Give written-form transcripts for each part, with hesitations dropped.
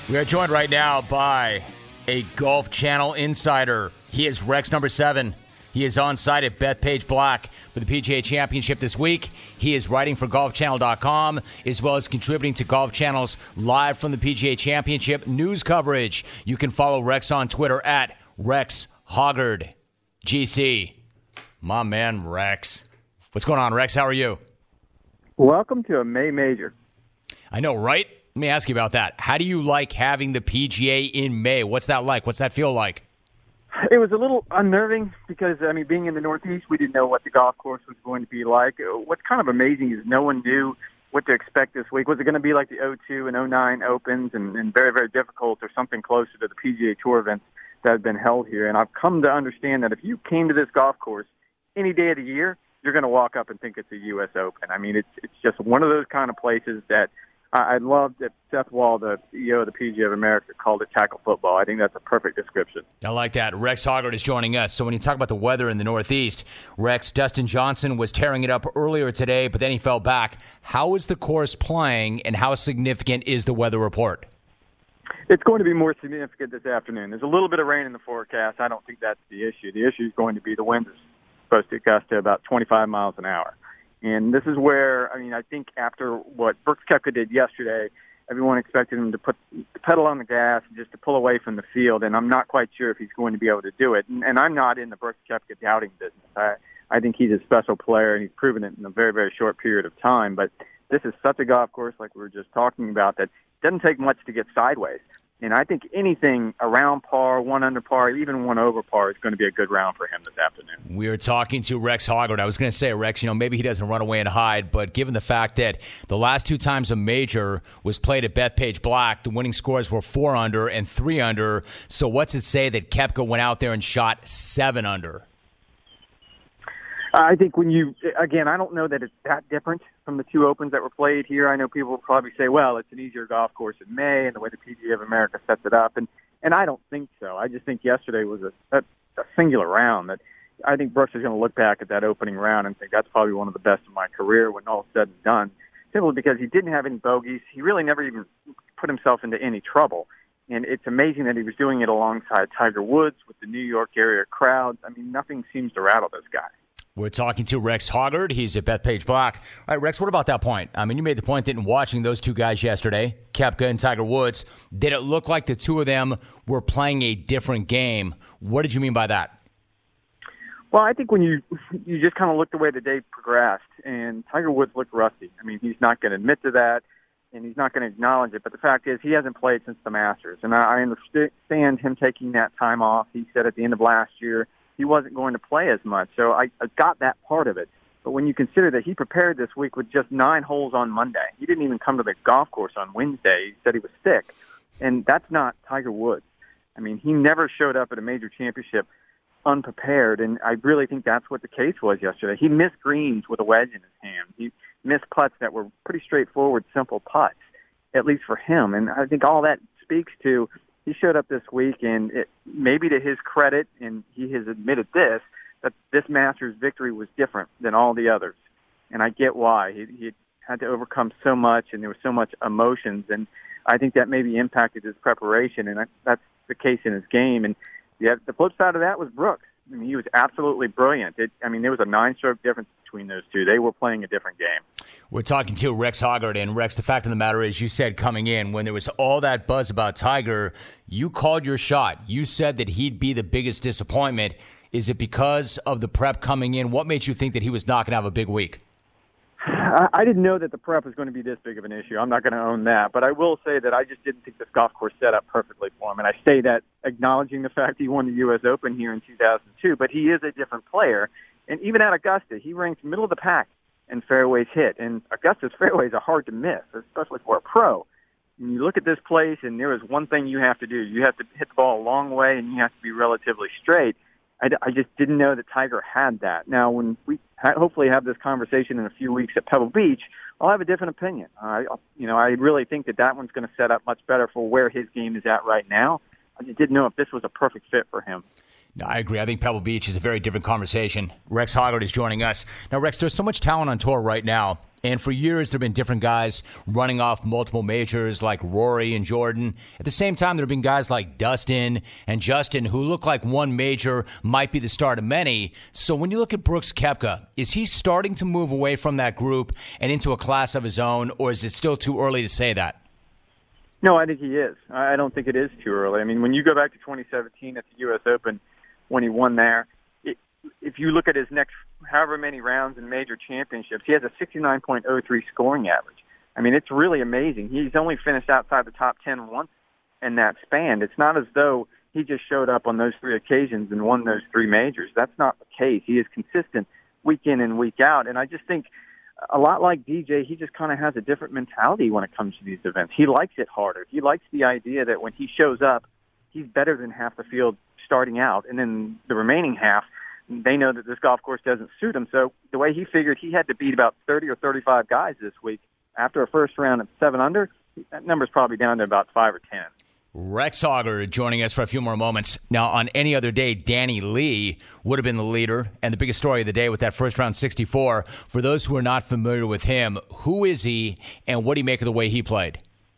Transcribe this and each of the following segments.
We are joined right now by a Golf Channel insider. He is Rex number 7. He is on site at Bethpage Black for the PGA Championship this week. He is writing for GolfChannel.com as well as contributing to Golf Channel's Live from the PGA Championship news coverage. You can follow Rex on Twitter at Rex Hoggard. GC, my man Rex. What's going on, Rex? How are you? Welcome to a May Major. I know, right? Let me ask you about that. How do you like having the PGA in May? What's that like? What's that feel like? It was a little unnerving because, being in the Northeast, we didn't know what the golf course was going to be like. What's kind of amazing is no one knew what to expect this week. Was it going to be like the 02 and 09 Opens and very, very difficult, or something closer to the PGA Tour events that have been held here? And I've come to understand that if you came to this golf course any day of the year, you're going to walk up and think it's a U.S. Open. It's just one of those kind of places that I love that Seth Wall, the CEO of the PGA of America, called it tackle football. I think that's a perfect description. I like that. Rex Hoggard is joining us. So when you talk about the weather in the Northeast, Rex, Dustin Johnson was tearing it up earlier today, but then he fell back. How is the course playing, and how significant is the weather report? It's going to be more significant this afternoon. There's a little bit of rain in the forecast. I don't think that's the issue. The issue is going to be the wind is supposed to gust to about 25 miles an hour. And this is where, I think after what Brooks Koepka did yesterday, everyone expected him to put the pedal on the gas and just to pull away from the field, and I'm not quite sure if he's going to be able to do it. And I'm not in the Brooks Koepka doubting business. I think he's a special player, and he's proven it in a very, very short period of time. But this is such a golf course, like we were just talking about, that it doesn't take much to get sideways. And I think anything around par, one under par, even one over par is going to be a good round for him this afternoon. We are talking to Rex Hoggard. I was going to say, Rex, maybe he doesn't run away and hide, but given the fact that the last 2 times a major was played at Bethpage Black, the winning scores were 4 under and 3 under. So what's it say that Koepka went out there and shot 7 under? I think I don't know that it's that different from the 2 Opens that were played here. I know people will probably say, well, it's an easier golf course in May and the way the PGA of America sets it up. And I don't think so. I just think yesterday was a singular round that I think Brooks is going to look back at that opening round and think that's probably one of the best of my career when all said and done, simply because he didn't have any bogeys. He really never even put himself into any trouble. And it's amazing that he was doing it alongside Tiger Woods with the New York area crowds. Nothing seems to rattle this guy. We're talking to Rex Hoggard. He's at Bethpage Black. All right, Rex, what about that point? You made the point that in watching those 2 guys yesterday, Koepka and Tiger Woods, did it look like the 2 of them were playing a different game? What did you mean by that? Well, I think when you just kind of look the way the day progressed, and Tiger Woods looked rusty. He's not going to admit to that, and he's not going to acknowledge it. But the fact is, he hasn't played since the Masters. And I understand him taking that time off. He said at the end of last year, he wasn't going to play as much. So I got that part of it. But when you consider that he prepared this week with just 9 holes on Monday, he didn't even come to the golf course on Wednesday. He said he was sick. And that's not Tiger Woods. He never showed up at a major championship unprepared. And I really think that's what the case was yesterday. He missed greens with a wedge in his hand. He missed putts that were pretty straightforward, simple putts, at least for him. And I think all that speaks to he showed up this week, and maybe to his credit, and he has admitted this, that this Masters victory was different than all the others. And I get why. He had to overcome so much, and there was so much emotions, and I think that maybe impacted his preparation, and that's the case in his game. And the flip side of that was Brooks. He was absolutely brilliant. There was a 9-stroke difference between those 2. They were playing a different game. We're talking to Rex Hoggard, and Rex, the fact of the matter is, you said coming in, when there was all that buzz about Tiger, you called your shot. You said that he'd be the biggest disappointment. Is it because of the prep coming in? What made you think that he was not going to have a big week? I didn't know that the prep was going to be this big of an issue. I'm not going to own that. But I will say that I just didn't think this golf course set up perfectly for him. And I say that acknowledging the fact he won the U.S. Open here in 2002. But he is a different player. And even at Augusta, he ranks middle of the pack in fairways hit. And Augusta's fairways are hard to miss, especially for a pro. And you look at this place, and there is one thing you have to do. You have to hit the ball a long way, and you have to be relatively straight. I just didn't know that Tiger had that. Now, when we hopefully have this conversation in a few weeks at Pebble Beach, I'll have a different opinion. I really think that one's going to set up much better for where his game is at right now. I just didn't know if this was a perfect fit for him. No, I agree. I think Pebble Beach is a very different conversation. Rex Hoggard is joining us. Now, Rex, there's so much talent on tour right now. And for years, there have been different guys running off multiple majors like Rory and Jordan. At the same time, there have been guys like Dustin and Justin who look like one major might be the start of many. So when you look at Brooks Koepka, is he starting to move away from that group and into a class of his own, or is it still too early to say that? No, I think he is. I don't think it is too early. I mean, when you go back to 2017 at the U.S. Open when he won there, if you look at his next however many rounds in major championships, he has a 69.03 scoring average. I mean, it's really amazing. He's only finished outside the top 10 once in that span. It's not as though he just showed up on those three occasions and won those three majors. That's not the case. He is consistent week in and week out. And I just think a lot like DJ, he just kind of has a different mentality when it comes to these events. He likes it harder. He likes the idea that when he shows up, he's better than half the field starting out. And then the remaining half, they know that this golf course doesn't suit him. So the way he figured he had to beat about 30 or 35 guys this week after a first round at 7 under, that number's probably down to about 5 or 10. Rex Hoggard joining us for a few more moments. Now, on any other day, Danny Lee would have been the leader and the biggest story of the day with that first round 64. For those who are not familiar with him, who is he and what do you make of the way he played?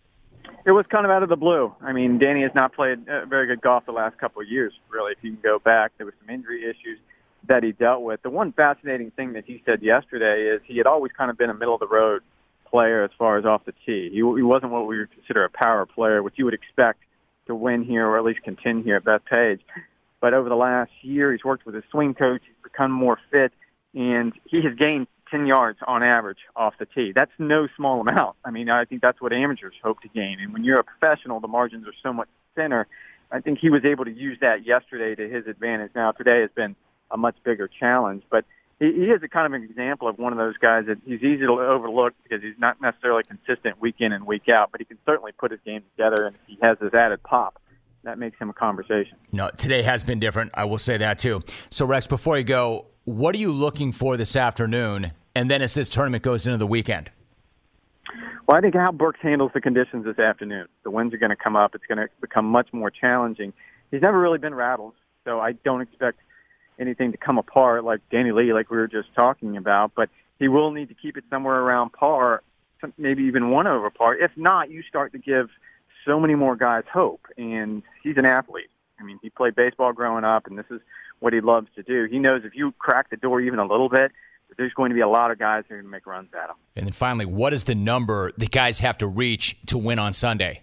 It was kind of out of the blue. I mean, Danny has not played very good golf the last couple of years, really. If you can go back, there were some injury issues that he dealt with. The one fascinating thing that he said yesterday is he had always kind of been a middle-of-the-road player as far as off the tee. He wasn't what we would consider a power player, which you would expect to win here or at least contend here at Bethpage. But over the last year, he's worked with his swing coach. He's become more fit, and he has gained 10 yards on average off the tee. That's no small amount. I mean, I think that's what amateurs hope to gain. And when you're a professional, the margins are so much thinner. I think he was able to use that yesterday to his advantage. Now, today has been a much bigger challenge, but he is a kind of an example of one of those guys that he's easy to overlook because he's not necessarily consistent week in and week out, but he can certainly put his game together, and if he has this added pop, that makes him a conversation. No, today has been different. I will say that too. So, Rex, before you go, what are you looking for this afternoon, and then as this tournament goes into the weekend? Well, I think how Brooks handles the conditions this afternoon. The winds are going to come up. It's going to become much more challenging. He's never really been rattled, so I don't expect anything to come apart like Danny Lee, like we were just talking about, but he will need to keep it somewhere around par, maybe even 1 over par. If not, you start to give so many more guys hope, and he's an athlete. I mean, he played baseball growing up, and this is what he loves to do. He knows if you crack the door even a little bit, there's going to be a lot of guys who are going to make runs at him. And then finally, what is the number the guys have to reach to win on Sunday?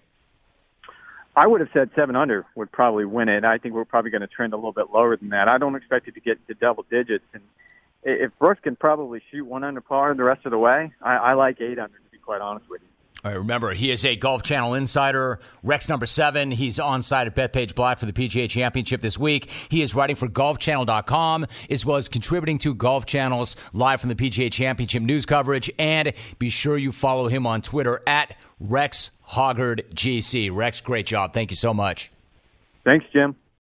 I would have said 7 under would probably win it. I think we're probably going to trend a little bit lower than that. I don't expect it to get to double digits. And if Brooks can probably shoot 1 under par the rest of the way, I like 8 under, to be quite honest with you. All right, remember, he is a Golf Channel insider. Rex number 7. He's on site at Bethpage Black for the PGA Championship this week. He is writing for GolfChannel.com as well as contributing to Golf Channel's live from the PGA Championship news coverage. And be sure you follow him on Twitter at Rex Hoggard GC. Rex, great job. Thank you so much. Thanks, Jim.